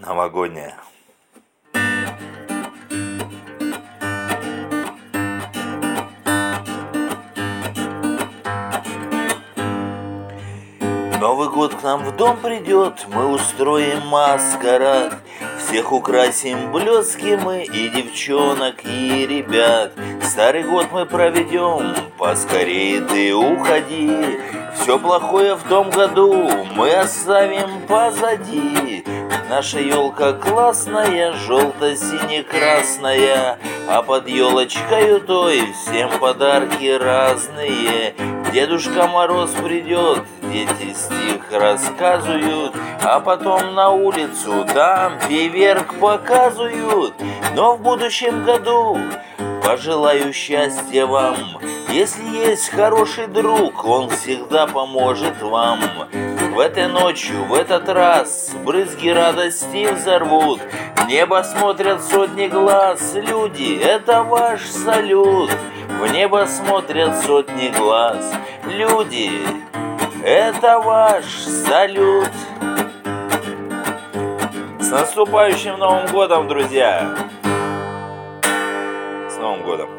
новогодняя. Новый год к нам в дом придет, мы устроим маскарад. Всех украсим блестки мы, и девчонок, и ребят. Старый год мы проведем, поскорее ты уходи. Все плохое в том году мы оставим позади. Наша елка классная, желто-сине-красная, а под елочкой той всем подарки разные. Дедушка Мороз придет, дети стих рассказывают, а потом на улицу там фейерверк показывают. Но в будущем году пожелаю счастья вам. Если есть хороший друг, он всегда поможет вам. В этой ночью, в этот раз брызги радости взорвут. В небо смотрят сотни глаз, люди, это ваш салют. В небо смотрят сотни глаз, люди, это ваш салют. С наступающим Новым годом, друзья! С Новым годом!